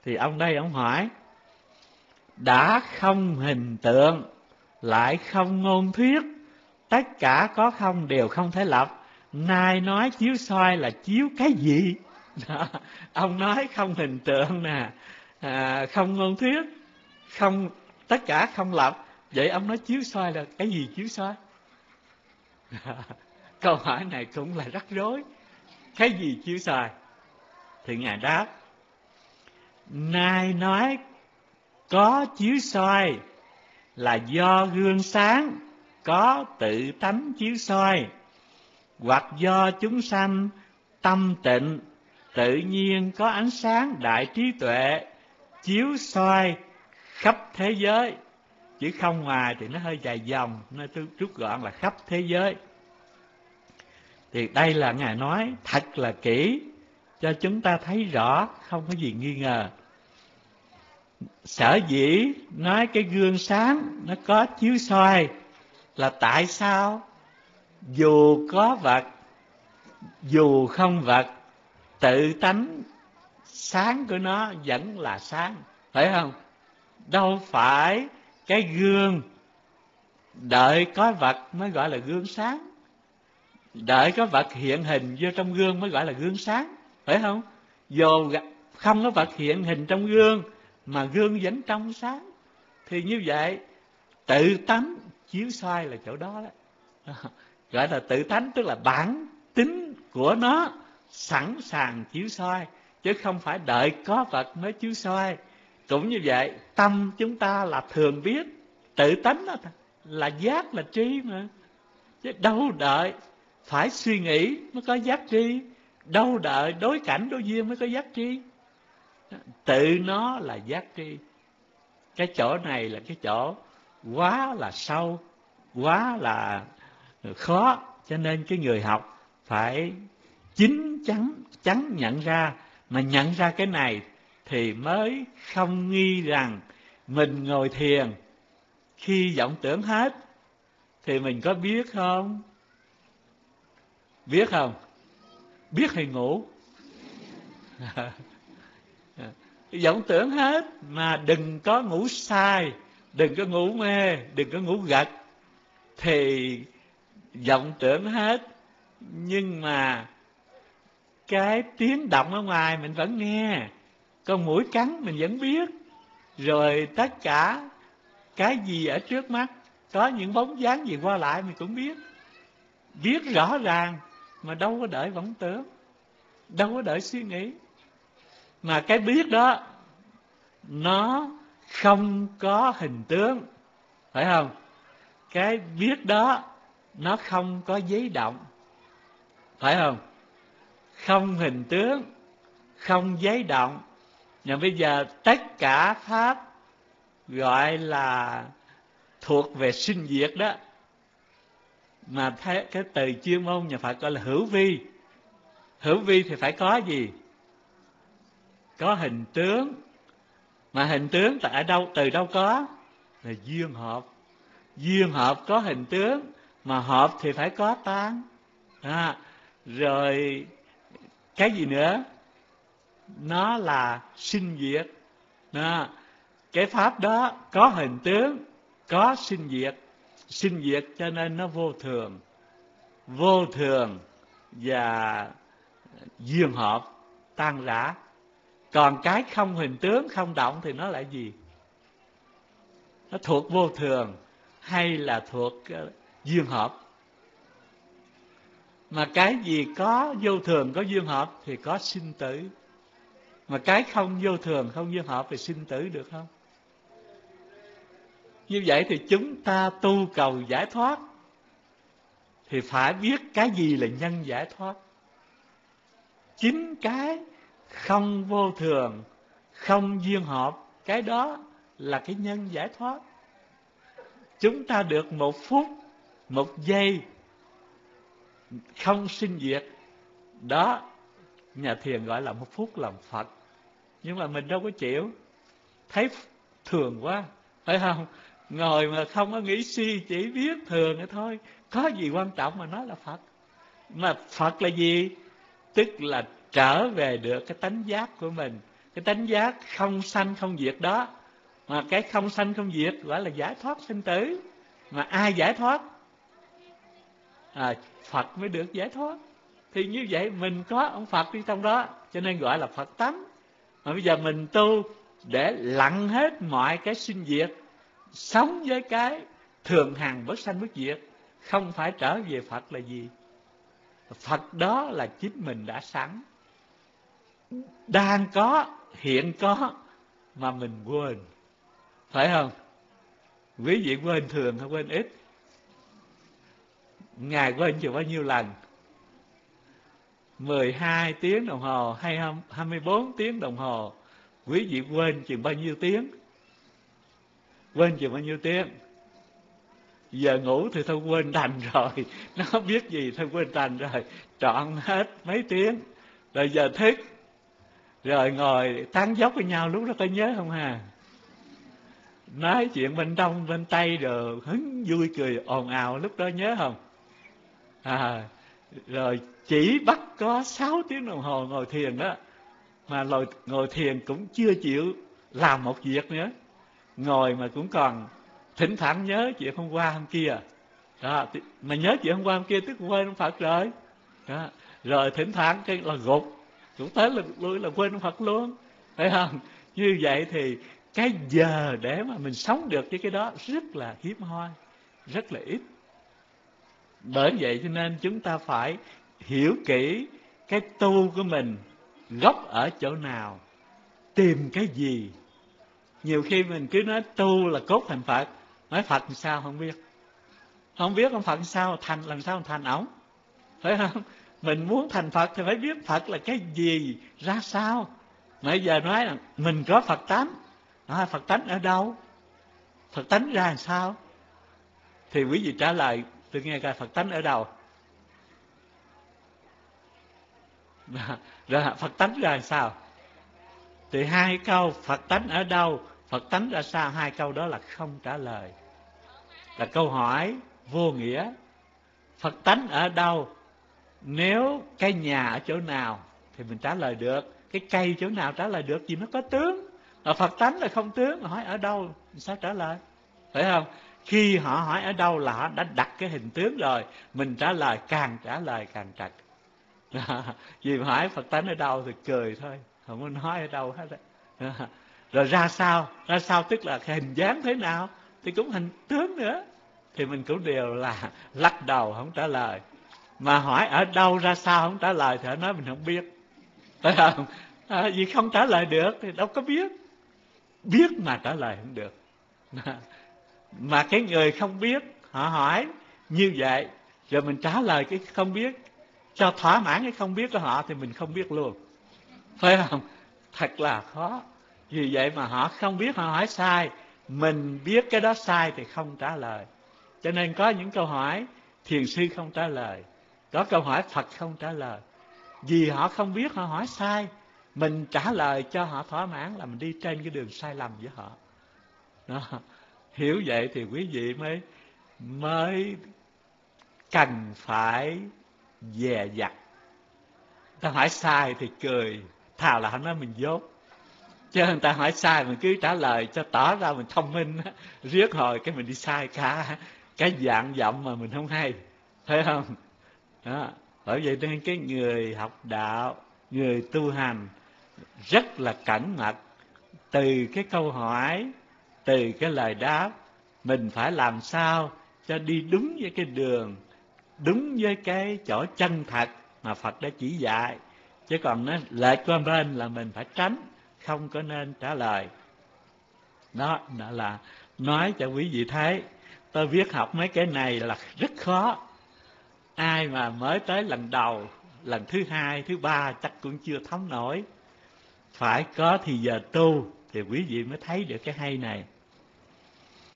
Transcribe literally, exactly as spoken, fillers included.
Thì ông đây ông hỏi: đã không hình tượng lại không ngôn thuyết, tất cả có không đều không thể lập, nay nói chiếu soi là chiếu cái gì? Đó. Ông nói không hình tượng nè, à, không ngôn thuyết, không, tất cả không lập, vậy ông nói chiếu soi là cái gì chiếu soi? Câu hỏi này cũng là rắc rối. Cái gì chiếu soi? Thì Ngài đáp: nay nói có chiếu soi là do gương sáng có tự tánh chiếu soi, hoặc do chúng sanh tâm tịnh tự nhiên có ánh sáng đại trí tuệ chiếu soi khắp thế giới. Chứ không ngoài thì nó hơi dài dòng, nó rút gọn là khắp thế giới. Thì đây là Ngài nói thật là kỹ, cho chúng ta thấy rõ, không có gì nghi ngờ. Sở dĩ nói cái gương sáng nó có chiếu soi là tại sao dù có vật, dù không vật, tự tánh sáng của nó vẫn là sáng, phải không? Đâu phải cái gương đợi có vật mới gọi là gương sáng, đợi có vật hiện hình vô trong gương mới gọi là gương sáng, phải không? Dù không có vật hiện hình trong gương mà gương vẫn trong sáng, thì như vậy tự tánh chiếu soi là chỗ đó đó. Gọi là tự tánh, tức là bản tính của nó sẵn sàng chiếu soi, chứ không phải đợi có vật mới chiếu soi. Cũng như vậy, tâm chúng ta là thường biết, tự tánh đó là giác là tri mà, chứ đâu đợi phải suy nghĩ mới có giác tri, đâu đợi đối cảnh đối duyên mới có giác tri. Tự nó là giác tri. Cái chỗ này là cái chỗ quá là sâu, quá là khó, cho nên cái người học phải chín chắn chắn nhận ra. Mà nhận ra cái này thì mới không nghi rằng mình ngồi thiền khi vọng tưởng hết thì mình có biết không? Biết không? Biết thì ngủ. Vọng tưởng hết mà đừng có ngủ sai, đừng có ngủ mê, đừng có ngủ gật. Thì vọng tưởng hết, nhưng mà cái tiếng động ở ngoài mình vẫn nghe, con mũi cắn mình vẫn biết, rồi tất cả cái gì ở trước mắt, có những bóng dáng gì qua lại mình cũng biết. Biết rõ ràng mà đâu có đợi vọng tưởng, đâu có đợi suy nghĩ. Mà cái biết đó nó không có hình tướng, phải không? Cái biết đó nó không có giấy động, phải không? Không hình tướng, không giấy động. Nhưng bây giờ tất cả pháp gọi là thuộc về sinh diệt đó, mà thấy cái từ chuyên môn nhà Phật gọi là hữu vi. Hữu vi thì phải có gì? Có hình tướng. Mà hình tướng tại đâu, từ đâu có? Là duyên hợp. Duyên hợp có hình tướng, mà hợp thì phải có tan. À, rồi cái gì nữa? Nó là sinh diệt. À, cái pháp đó có hình tướng, có sinh diệt. Sinh diệt cho nên nó vô thường. Vô thường và duyên hợp tan rã. Còn cái không hình tướng, không động thì nó là gì? Nó thuộc vô thường hay là thuộc uh, duyên hợp? Mà cái gì có vô thường, có duyên hợp thì có sinh tử. Mà cái không vô thường, không duyên hợp thì sinh tử được không? Như vậy thì chúng ta tu cầu giải thoát thì phải biết cái gì là nhân giải thoát. Chính cái không vô thường, không duyên hợp, cái đó là cái nhân giải thoát. Chúng ta được một phút, một giây không sinh diệt, đó nhà thiền gọi là một phút làm Phật. Nhưng mà mình đâu có chịu, thấy thường quá, phải không? Ngồi mà không có nghĩ suy, chỉ biết thường nữa thôi, có gì quan trọng mà nói là Phật. Mà Phật là gì? Tức là trở về được cái tánh giác của mình, cái tánh giác không sanh không diệt đó. Mà cái không sanh không diệt gọi là giải thoát sinh tử. Mà ai giải thoát? À, Phật mới được giải thoát. Thì như vậy mình có ông Phật đi trong đó, cho nên gọi là Phật tánh. Mà bây giờ mình tu để lặng hết mọi cái sinh diệt, sống với cái thường hằng bất sanh bất diệt, không phải trở về Phật là gì? Phật đó là chính mình đã sẵn, đang có, hiện có, mà mình quên. Phải không? Quý vị quên thường hay quên ít? Ngài quên chừng bao nhiêu lần? mười hai tiếng đồng hồ hay hai mươi bốn tiếng đồng hồ? Quý vị quên chừng bao nhiêu tiếng? Quên chừng bao nhiêu tiếng? Giờ ngủ thì thôi quên đành rồi. Nó biết gì thôi quên đành rồi. Trọn hết mấy tiếng. Rồi giờ thức, rồi ngồi tán dốc với nhau, lúc đó có nhớ không hà? Nói chuyện bên đông bên tây rồi hứng vui cười ồn ào, lúc đó nhớ không? À, rồi chỉ bắt có sáu tiếng đồng hồ ngồi thiền đó, mà ngồi, ngồi thiền cũng chưa chịu làm một việc nữa. Ngồi mà cũng còn thỉnh thoảng nhớ chuyện hôm qua hôm kia. Đó, mà nhớ chuyện hôm qua hôm kia tức quên ông Phật rồi. Đó. Rồi thỉnh thoảng cái là gục, cũng tới là lui là quên ông Phật luôn. Phải không? Như vậy thì cái giờ để mà mình sống được với cái đó rất là hiếm hoi, rất là ít. Bởi vậy cho nên chúng ta phải hiểu kỹ cái tu của mình gốc ở chỗ nào, tìm cái gì. Nhiều khi mình cứ nói tu là cốt thành Phật, nói Phật làm sao không biết. Không biết ông Phật sao thành, làm sao thành ổng. Phải không? Mình muốn thành Phật thì phải biết Phật là cái gì, ra sao. Bây giờ nói là mình có Phật tánh. Nói Phật tánh ở đâu? Phật tánh ra làm sao? Thì quý vị trả lời tôi nghe coi, Phật tánh ở đâu? Rồi Phật tánh ra làm sao? Thì hai câu Phật tánh ở đâu, Phật tánh ra sao, hai câu đó là không trả lời, là câu hỏi vô nghĩa. Phật tánh ở đâu? Nếu cái nhà ở chỗ nào thì mình trả lời được, cái cây chỗ nào trả lời được, vì nó có tướng. Mà Phật tánh là không tướng, hỏi ở đâu sao trả lời? Phải không? Khi họ hỏi ở đâu là họ đã đặt cái hình tướng rồi, mình trả lời càng trả lời càng trật. Vì hỏi Phật tánh ở đâu thì cười thôi, không có nói ở đâu hết. Rồi ra sao? Ra sao tức là hình dáng thế nào? Thì cũng hình tướng nữa. Thì mình cũng đều là lắc đầu không trả lời. Mà hỏi ở đâu ra sao không trả lời thì họ nói mình không biết. Phải không? À, vì không trả lời được thì đâu có biết. Biết mà trả lời không được. Mà cái người không biết họ hỏi như vậy, rồi mình trả lời cái không biết cho thỏa mãn cái không biết của họ thì mình không biết luôn. Phải không? Thật là khó. Vì vậy mà họ không biết, họ hỏi sai, mình biết cái đó sai thì không trả lời. Cho nên có những câu hỏi thiền sư không trả lời, có câu hỏi Phật không trả lời. Vì họ không biết, họ hỏi sai, mình trả lời cho họ thỏa mãn là mình đi trên cái đường sai lầm với họ. Đó. Hiểu vậy thì quý vị mới mới cần phải dè dặt. Ta hỏi sai thì cười, thà là họ nói mình dốt. Chứ người ta hỏi sai mình cứ trả lời cho tỏ ra mình thông minh, riết hồi cái mình đi sai cả cái dạng giọng mà mình không hay. Thấy không? Đó. Bởi vậy nên cái người học đạo, người tu hành rất là cẩn mật. Từ cái câu hỏi, từ cái lời đáp, mình phải làm sao cho đi đúng với cái đường, đúng với cái chỗ chân thật mà Phật đã chỉ dạy. Chứ còn nó lệch qua bên là mình phải tránh, không có nên trả lời. Đó, đó là nói cho quý vị thấy. Tôi viết học mấy cái này là rất khó. Ai mà mới tới lần đầu, lần thứ hai, thứ ba chắc cũng chưa thấm nổi. Phải có thì giờ tu thì quý vị mới thấy được cái hay này.